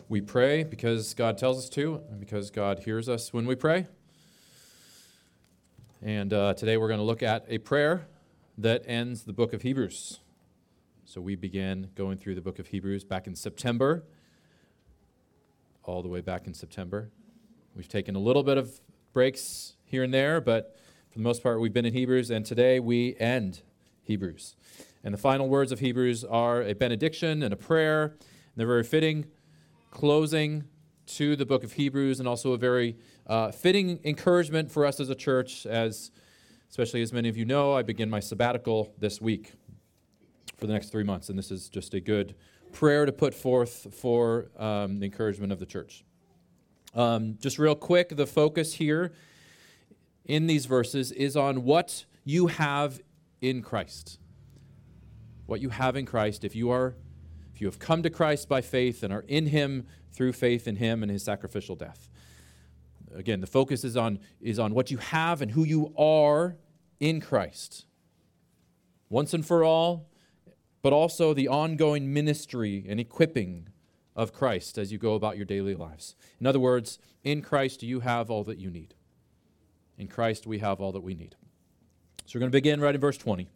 We pray because God tells us to, and because God hears us when we pray. And today we're going to look at a prayer that ends the book of Hebrews. So we began going through the book of Hebrews back in September, all the way back in September. We've taken a little bit of breaks here and there, but for the most part we've been in Hebrews, and today we end Hebrews. And the final words of Hebrews are a benediction and a prayer, and they're very fitting closing to the book of Hebrews, and also a very fitting encouragement for us as a church, as especially as many of you know, I begin my sabbatical this week for the next 3 months, and this is just a good prayer to put forth for the encouragement of the church. Just real quick, the focus here in these verses is on what you have in Christ. What you have in Christ, if you have come to Christ by faith and are in Him through faith in Him and His sacrificial death. Again, the focus is on what you have and who you are in Christ. Once and for all, but also the ongoing ministry and equipping of Christ as you go about your daily lives. In other words, in Christ you have all that you need. In Christ we have all that we need. So we're going to begin right in verse 20.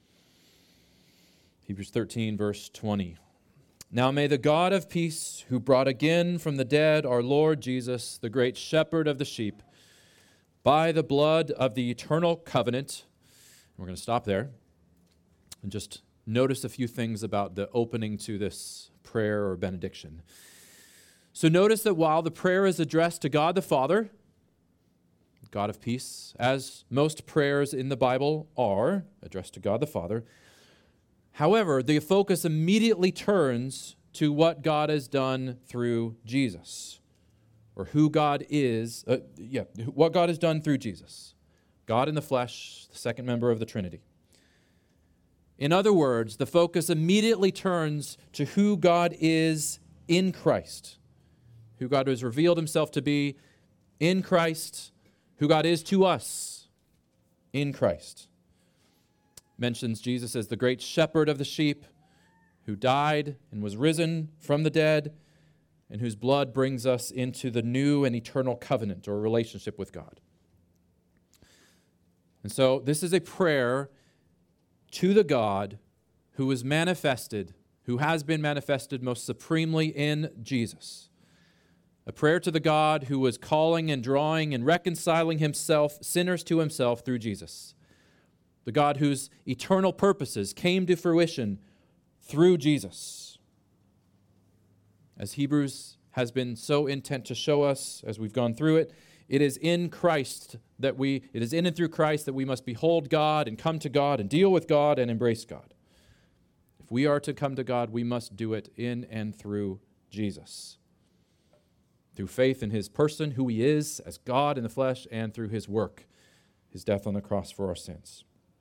Hebrews 13, verse 20. Now may the God of peace, who brought again from the dead our Lord Jesus, the great shepherd of the sheep, by the blood of the eternal covenant, and we're going to stop there and just notice a few things about the opening to this prayer or benediction. So notice that while the prayer is addressed to God the Father, God of peace, as most prayers in the Bible are addressed to God the Father, however, the focus immediately turns to what God has done through Jesus, or who God is, what God has done through Jesus. God in the flesh, the second member of the Trinity. In other words, the focus immediately turns to who God is in Christ, who God has revealed Himself to be in Christ, who God is to us in Christ. Mentions Jesus as the great shepherd of the sheep, who died and was risen from the dead, and whose blood brings us into the new and eternal covenant or relationship with God. And so this is a prayer to the God who is manifested, who has been manifested most supremely in Jesus. A prayer to the God who was calling and drawing and reconciling Himself, sinners to Himself through Jesus. The God whose eternal purposes came to fruition through Jesus. As Hebrews has been so intent to show us as we've gone through it, it is in Christ it is in and through Christ that we must behold God and come to God and deal with God and embrace God. If we are to come to God, we must do it in and through Jesus. Through faith in His person, who He is as God in the flesh, and through His work, His death on the cross for our sins.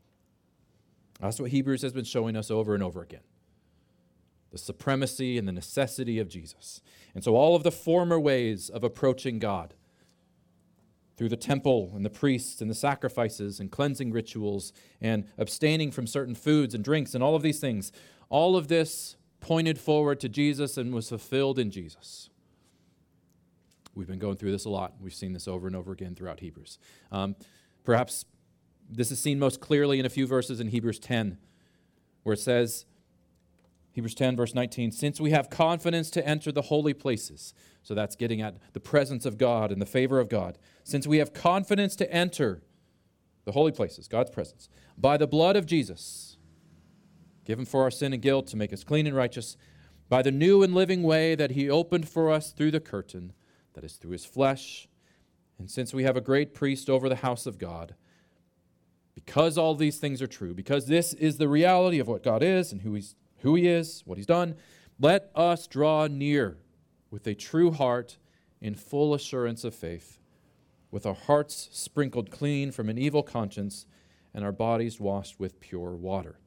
That's what Hebrews has been showing us over and over again. The supremacy and the necessity of Jesus. And so all of the former ways of approaching God, through the temple and the priests and the sacrifices and cleansing rituals and abstaining from certain foods and drinks and all of these things, all of this pointed forward to Jesus and was fulfilled in Jesus. We've been going through this a lot. We've seen this over and over again throughout Hebrews. Perhaps this is seen most clearly in a few verses in Hebrews 10, where it says, Hebrews 10, verse 19, since we have confidence to enter the holy places. So that's getting at the presence of God and the favor of God. Since we have confidence to enter the holy places, God's presence, by the blood of Jesus, given for our sin and guilt to make us clean and righteous, by the new and living way that He opened for us through the curtain, that is through His flesh. And since we have a great priest over the house of God, because all these things are true, because this is the reality of what God is and who He is, what He's done, let us draw near with a true heart in full assurance of faith, with our hearts sprinkled clean from an evil conscience and our bodies washed with pure water.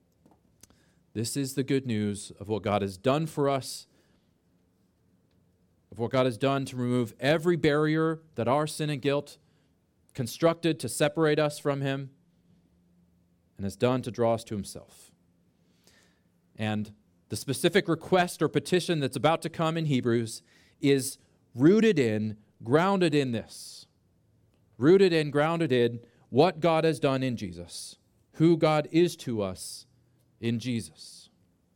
This is the good news of what God has done for us, of what God has done to remove every barrier that our sin and guilt constructed to separate us from Him, and has done to draw us to Himself. And The specific request or petition that's about to come in Hebrews is rooted in, grounded in this. Rooted in, grounded in what God has done in Jesus, who God is to us in Jesus.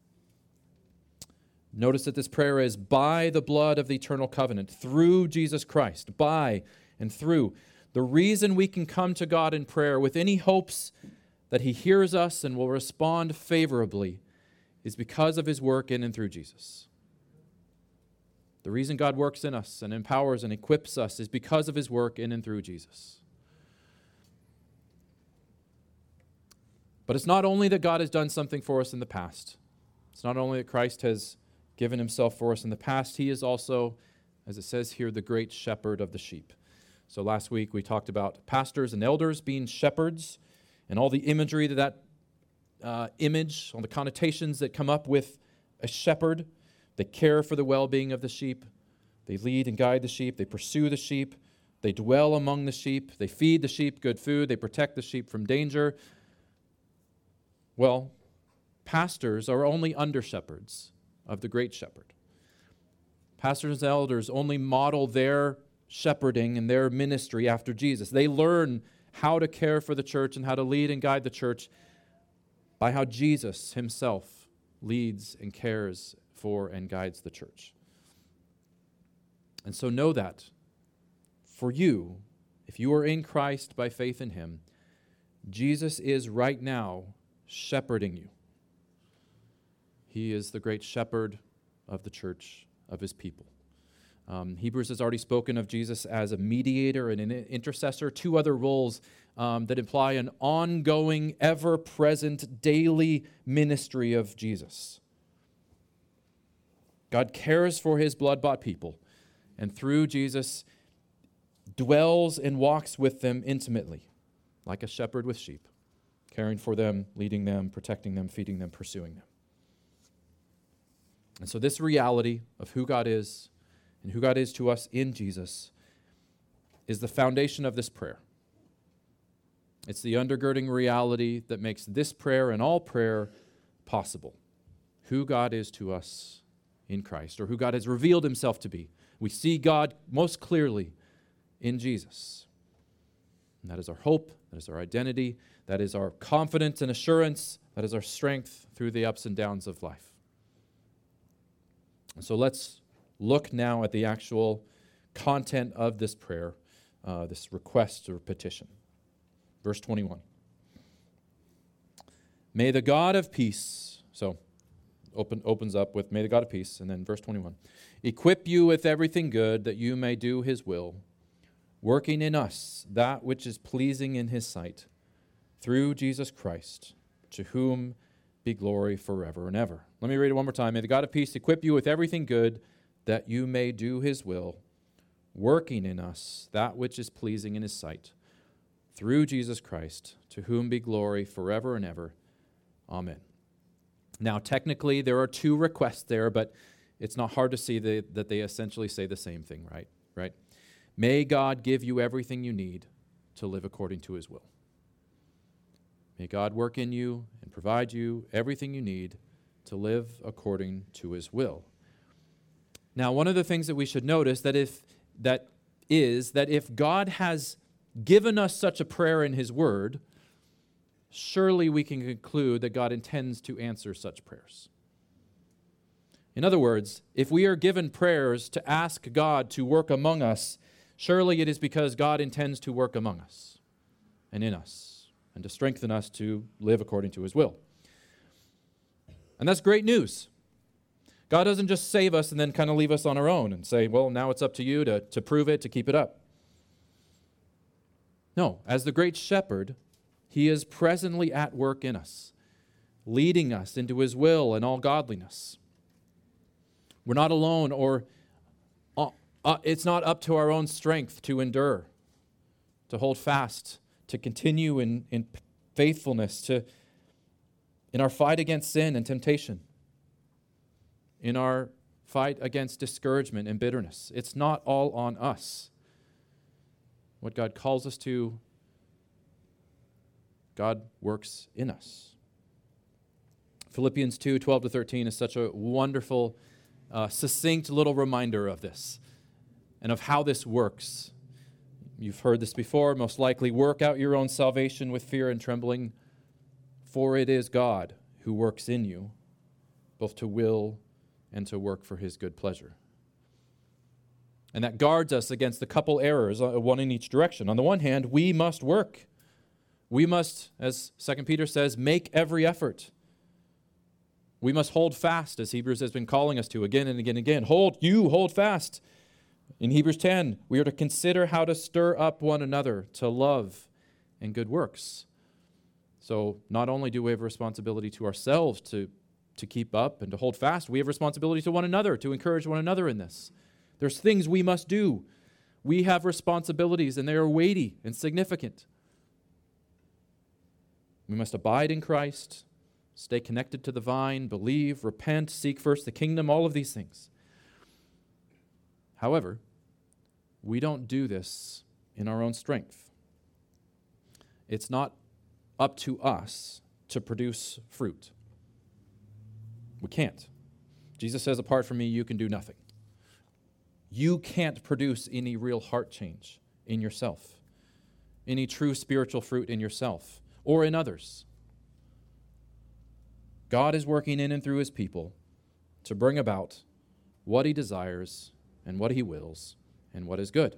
Notice that this prayer is by the blood of the eternal covenant, through Jesus Christ, by and through. The reason we can come to God in prayer with any hopes that He hears us and will respond favorably is because of His work in and through Jesus. The reason God works in us and empowers and equips us is because of His work in and through Jesus. But it's not only that God has done something for us in the past. It's not only that Christ has given Himself for us in the past. He is also, as it says here, the great shepherd of the sheep. So last week we talked about pastors and elders being shepherds and all the imagery that image, all the connotations that come up with a shepherd. They care for the well-being of the sheep. They lead and guide the sheep. They pursue the sheep. They dwell among the sheep. They feed the sheep good food. They protect the sheep from danger. Well, pastors are only under-shepherds of the great shepherd. Pastors and elders only model their shepherding and their ministry after Jesus. They learn how to care for the church and how to lead and guide the church by how Jesus Himself leads and cares for and guides the church. And so know that for you, if you are in Christ by faith in Him, Jesus is right now shepherding you. He is the great shepherd of the church, of His people. Hebrews has already spoken of Jesus as a mediator and an intercessor, two other roles that imply an ongoing, ever-present, daily ministry of Jesus. God cares for His blood-bought people, and through Jesus dwells and walks with them intimately, like a shepherd with sheep, caring for them, leading them, protecting them, feeding them, pursuing them. And so this reality of who God is and who God is to us in Jesus is the foundation of this prayer. It's the undergirding reality that makes this prayer and all prayer possible. Who God is to us in Christ, or who God has revealed Himself to be. We see God most clearly in Jesus. And that is our hope, that is our identity, that is our confidence and assurance, that is our strength through the ups and downs of life. And so let's look now at the actual content of this prayer, this request or petition. Verse 21. May the God of peace, so opens up with, may the God of peace, and then verse 21. Equip you with everything good that you may do His will, working in us that which is pleasing in His sight, through Jesus Christ, to whom be glory forever and ever. Let me read it one more time. May the God of peace equip you with everything good that you may do His will, working in us that which is pleasing in His sight, through Jesus Christ, to whom be glory forever and ever. Amen. Now, technically, there are two requests there, but it's not hard to see that they essentially say the same thing, right? May God give you everything you need to live according to His will. May God work in you and provide you everything you need to live according to His will. Now, one of the things that we should notice that if God has given us such a prayer in His Word, surely we can conclude that God intends to answer such prayers. In other words, if we are given prayers to ask God to work among us, surely it is because God intends to work among us and in us and to strengthen us to live according to His will. And that's great news. God doesn't just save us and then kind of leave us on our own and say, well, now it's up to you to prove it, to keep it up. No, as the great shepherd, He is presently at work in us, leading us into His will and all godliness. We're not alone, or it's not up to our own strength to endure, to hold fast, to continue in faithfulness, in our fight against sin and temptation, in our fight against discouragement and bitterness. It's not all on us. What God calls us to, God works in us. Philippians 2:12-13 is such a wonderful, succinct little reminder of this and of how this works. You've heard this before, most likely. Work out your own salvation with fear and trembling, for it is God who works in you, both to will and to work for his good pleasure. And that guards us against a couple errors, one in each direction. On the one hand, we must work. We must, as 2 Peter says, make every effort. We must hold fast, as Hebrews has been calling us to again and again and again. Hold fast. In Hebrews 10, we are to consider how to stir up one another to love and good works. So not only do we have a responsibility to ourselves to keep up and to hold fast, we have responsibility to one another, to encourage one another in this. There's things we must do. We have responsibilities, and they are weighty and significant. We must abide in Christ, stay connected to the vine, believe, repent, seek first the kingdom, all of these things. However, we don't do this in our own strength. It's not up to us to produce fruit. We can't. Jesus says, apart from me, you can do nothing. You can't produce any real heart change in yourself, any true spiritual fruit in yourself or in others. God is working in and through his people to bring about what he desires and what he wills and what is good.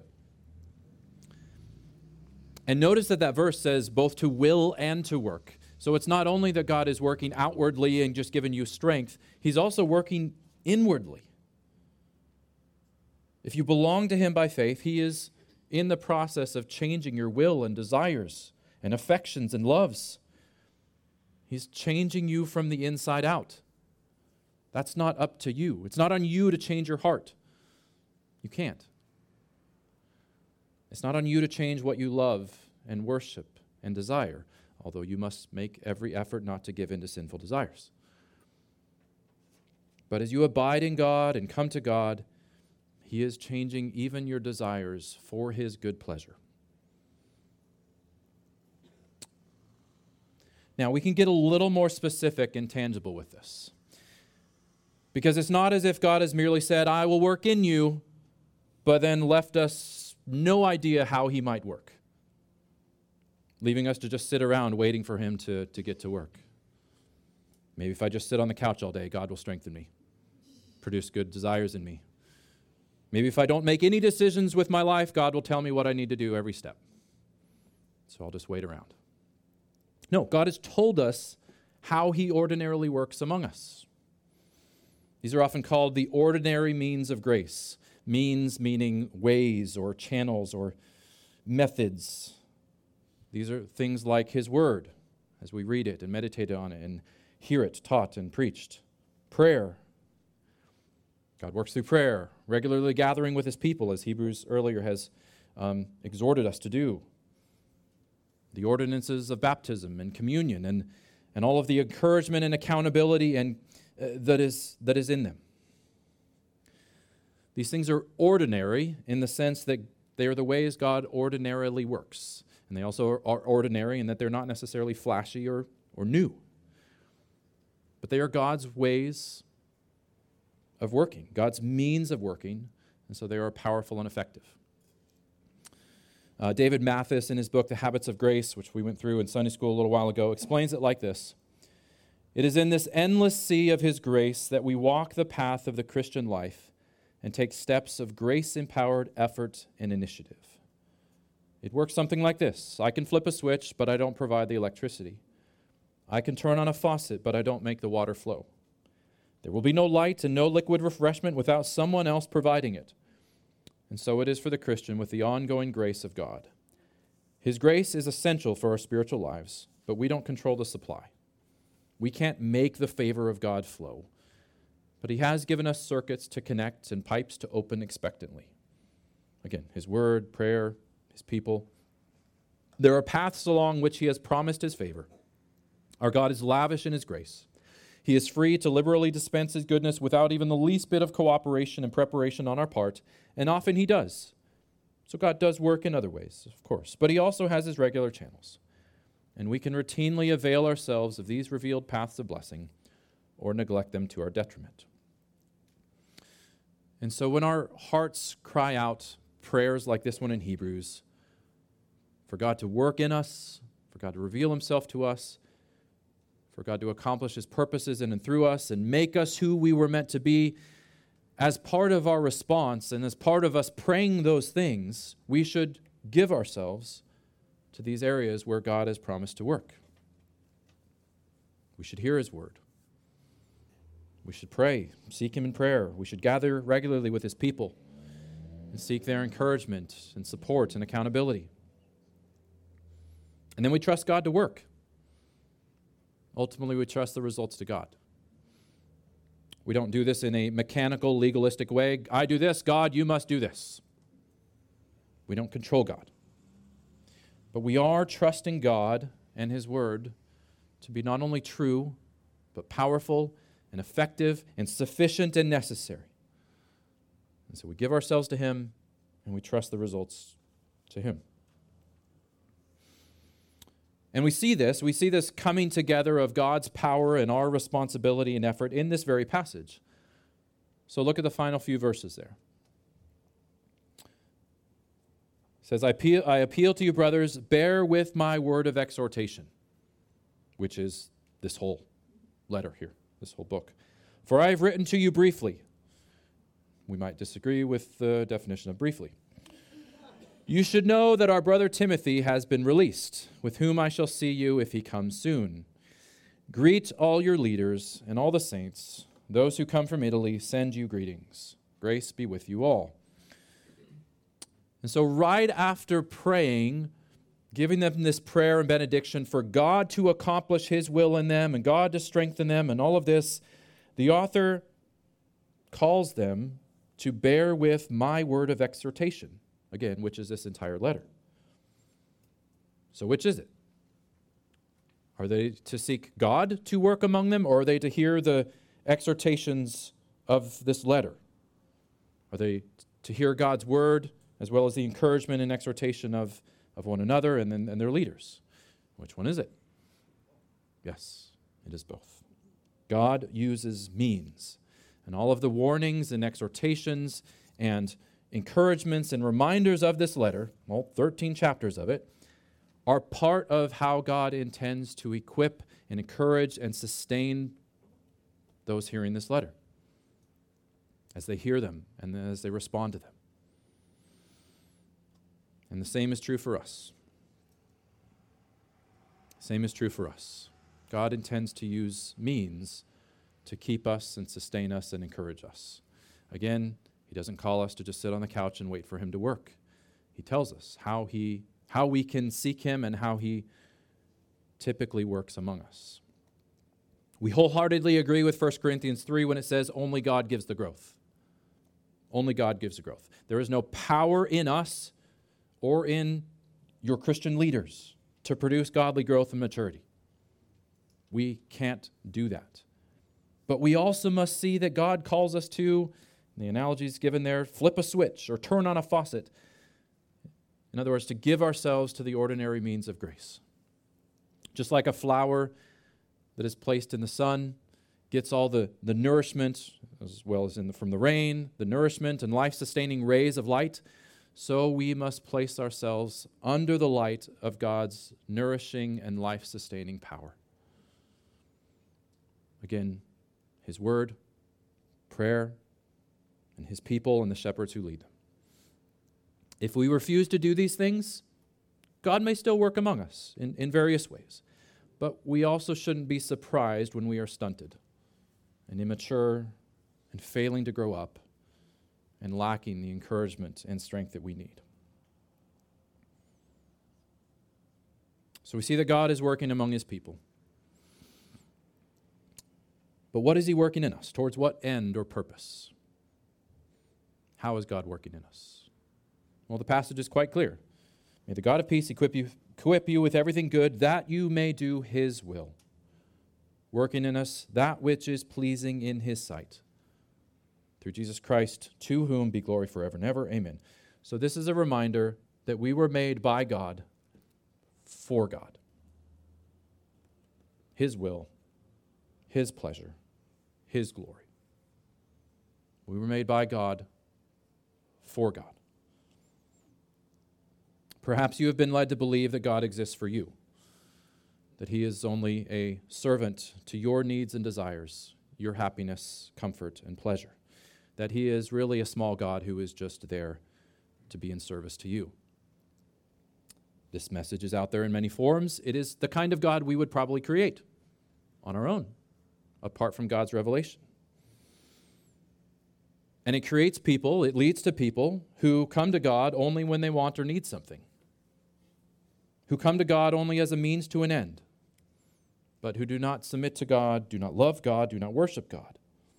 And notice that verse says both to will and to work. So it's not only that God is working outwardly and just giving you strength, he's also working inwardly. If you belong to him by faith, he is in the process of changing your will and desires and affections and loves. He's changing you from the inside out. That's not up to you. It's not on you to change your heart. You can't. It's not on you to change what you love and worship and desire, although you must make every effort not to give in to sinful desires. But as you abide in God and come to God, he is changing even your desires for his good pleasure. Now, we can get a little more specific and tangible with this. Because it's not as if God has merely said, I will work in you, but then left us no idea how he might work, leaving us to just sit around waiting for him to get to work. Maybe if I just sit on the couch all day, God will strengthen me, produce good desires in me. Maybe if I don't make any decisions with my life, God will tell me what I need to do every step. So I'll just wait around. No, God has told us how he ordinarily works among us. These are often called the ordinary means of grace. Means meaning ways or channels or methods. These are things like his word, as we read it and meditate on it and hear it taught and preached. Prayer. God works through prayer, regularly gathering with his people, as Hebrews earlier has exhorted us to do. The ordinances of baptism and communion and all of the encouragement and accountability and that is in them. These things are ordinary in the sense that they are the ways God ordinarily works. And they also are ordinary in that they're not necessarily flashy or new. But they are God's ways of working, God's means of working, and so they are powerful and effective. David Mathis, in his book, The Habits of Grace, which we went through in Sunday school a little while ago, explains it like this. It is in this endless sea of his grace that we walk the path of the Christian life and take steps of grace-empowered effort and initiative. It works something like this. I can flip a switch, but I don't provide the electricity. I can turn on a faucet, but I don't make the water flow. There will be no light and no liquid refreshment without someone else providing it. And so it is for the Christian with the ongoing grace of God. His grace is essential for our spiritual lives, but we don't control the supply. We can't make the favor of God flow, but he has given us circuits to connect and pipes to open expectantly. Again, his word, prayer, his people. There are paths along which he has promised his favor. Our God is lavish in his grace. He is free to liberally dispense his goodness without even the least bit of cooperation and preparation on our part, and often he does. So God does work in other ways, of course, but he also has his regular channels. And we can routinely avail ourselves of these revealed paths of blessing or neglect them to our detriment. And so when our hearts cry out prayers like this one in Hebrews, for God to work in us, for God to reveal himself to us, for God to accomplish his purposes in and through us and make us who we were meant to be, as part of our response and as part of us praying those things, we should give ourselves to these areas where God has promised to work. We should hear his word. We should pray, seek him in prayer. We should gather regularly with his people and seek their encouragement and support and accountability. And then we trust God to work. Ultimately, we trust the results to God. We don't do this in a mechanical, legalistic way. I do this, God, you must do this. We don't control God. But we are trusting God and his word to be not only true, but powerful and effective and sufficient and necessary. And so we give ourselves to him and we trust the results to him. And we see this coming together of God's power and our responsibility and effort in this very passage. So look at the final few verses there. It says, I appeal to you, brothers, bear with my word of exhortation, which is this whole letter here, this whole book. For I have written to you briefly. We might disagree with the definition of briefly. You should know that our brother Timothy has been released, with whom I shall see you if he comes soon. Greet all your leaders and all the saints. Those who come from Italy send you greetings. Grace be with you all. And so right after praying, giving them this prayer and benediction for God to accomplish his will in them and God to strengthen them and all of this, the author calls them to bear with my word of exhortation. Again, which is this entire letter. So which is it? Are they to seek God to work among them, or are they to hear the exhortations of this letter? Are they to hear God's word as well as the encouragement and exhortation of one another and their leaders? Which one is it? Yes, it is both. God uses means, and all of the warnings and exhortations and encouragements and reminders of this letter, all 13 chapters of it, are part of how God intends to equip and encourage and sustain those hearing this letter as they hear them and as they respond to them. And the same is true for us. Same is true for us. God intends to use means to keep us and sustain us and encourage us. Again, he doesn't call us to just sit on the couch and wait for him to work. He tells us how we can seek him and how he typically works among us. We wholeheartedly agree with 1 Corinthians 3 when it says only God gives the growth. Only God gives the growth. There is no power in us or in your Christian leaders to produce godly growth and maturity. We can't do that. But we also must see that God calls us to, the analogy is given there, flip a switch or turn on a faucet. In other words, to give ourselves to the ordinary means of grace. Just like a flower that is placed in the sun gets all the nourishment, as well as from the rain, the nourishment and life-sustaining rays of light, so we must place ourselves under the light of God's nourishing and life-sustaining power. Again, his word, prayer, and his people and the shepherds who lead them. If we refuse to do these things, God may still work among us in various ways. But we also shouldn't be surprised when we are stunted and immature and failing to grow up and lacking the encouragement and strength that we need. So we see that God is working among his people. But what is he working in us? Towards what end or purpose? How is God working in us? Well, the passage is quite clear. May the God of peace equip you with everything good, that you may do his will, working in us that which is pleasing in his sight. Through Jesus Christ, to whom be glory forever and ever. Amen. So this is a reminder that we were made by God for God. His will, his pleasure, his glory. We were made by God for God. Perhaps you have been led to believe that God exists for you, that he is only a servant to your needs and desires, your happiness, comfort, and pleasure, that he is really a small God who is just there to be in service to you. This message is out there in many forms. It is the kind of God we would probably create on our own, apart from God's revelation. And it creates people, it leads to people who come to God only when they want or need something, who come to God only as a means to an end, but who do not submit to God, do not love God, do not worship God.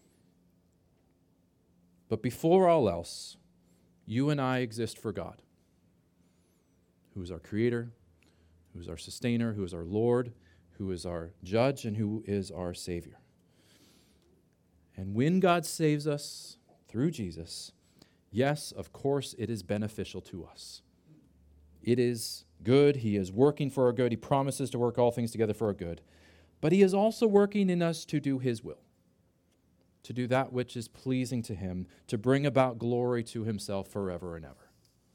But before all else, you and I exist for God, who is our Creator, who is our Sustainer, who is our Lord, who is our Judge, and who is our Savior. And when God saves us through Jesus, yes, of course, it is beneficial to us. It is good. He is working for our good. He promises to work all things together for our good. But he is also working in us to do his will, to do that which is pleasing to him, to bring about glory to himself forever and ever.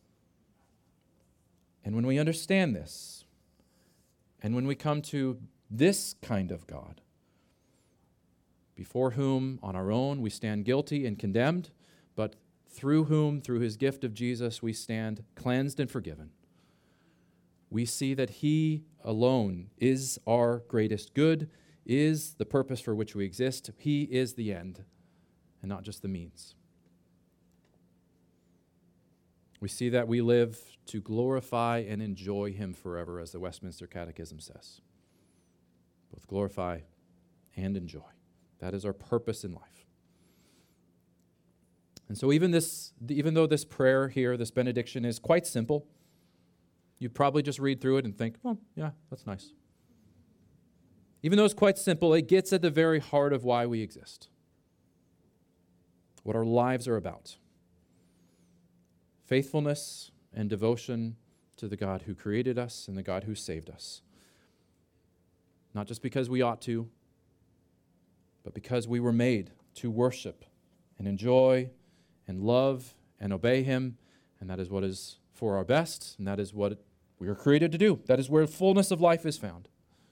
And when we understand this, and when we come to this kind of God, before whom on our own we stand guilty and condemned, but through whom, through his gift of Jesus, we stand cleansed and forgiven, we see that he alone is our greatest good, is the purpose for which we exist. He is the end, and not just the means. We see that we live to glorify and enjoy him forever, as the Westminster Catechism says. Both glorify and enjoy. That is our purpose in life. And so even though this prayer here, this benediction, is quite simple, you'd probably just read through it and think, oh, yeah, that's nice. Even though it's quite simple, it gets at the very heart of why we exist, what our lives are about. Faithfulness and devotion to the God who created us and the God who saved us. Not just because we ought to, but because we were made to worship and enjoy and love and obey him, and that is what is for our best, and that is what we are created to do. That is where fullness of life is found.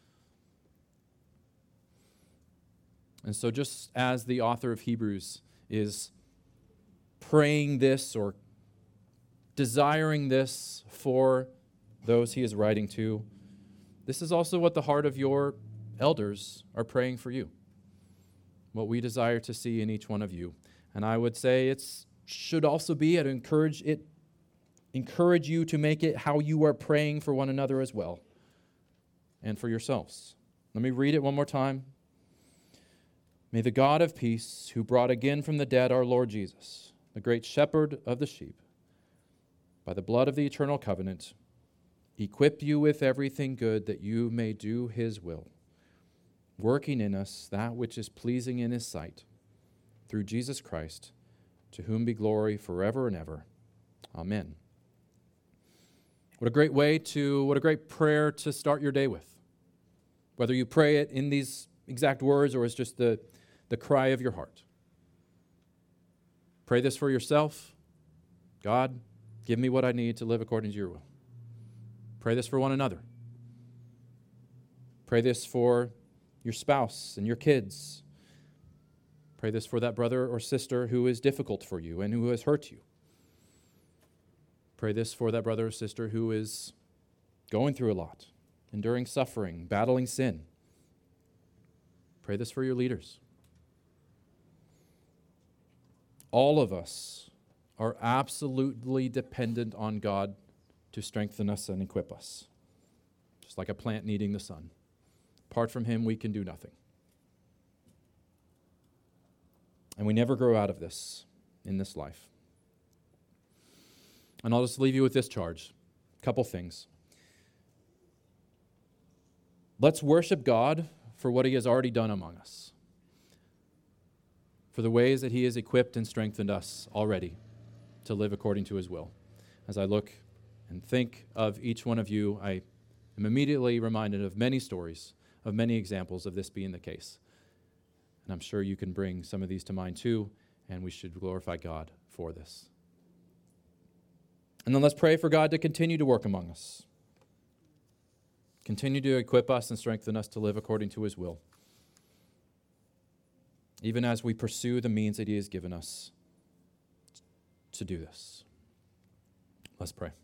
And so just as the author of Hebrews is praying this or desiring this for those he is writing to, this is also what the heart of your elders are praying for you, what we desire to see in each one of you. And I would say it should also be, I'd encourage you to make it how you are praying for one another as well, and for yourselves. Let me read it one more time. May the God of peace, who brought again from the dead our Lord Jesus, the great shepherd of the sheep, by the blood of the eternal covenant, equip you with everything good that you may do his will, working in us that which is pleasing in his sight, through Jesus Christ, to whom be glory forever and ever. Amen. What a great prayer to start your day with. Whether you pray it in these exact words or it's just the cry of your heart. Pray this for yourself. God, give me what I need to live according to your will. Pray this for one another. Pray this for your spouse and your kids. Pray this for that brother or sister who is difficult for you and who has hurt you. Pray this for that brother or sister who is going through a lot, enduring suffering, battling sin. Pray this for your leaders. All of us are absolutely dependent on God to strengthen us and equip us, just like a plant needing the sun. Apart from him, we can do nothing. And we never grow out of this in this life. And I'll just leave you with this charge. A couple things. Let's worship God for what he has already done among us, for the ways that he has equipped and strengthened us already to live according to his will. As I look and think of each one of you, I am immediately reminded of many stories, of many examples of this being the case. And I'm sure you can bring some of these to mind too, and we should glorify God for this. And then let's pray for God to continue to work among us. Continue to equip us and strengthen us to live according to his will, even as we pursue the means that he has given us to do this. Let's pray.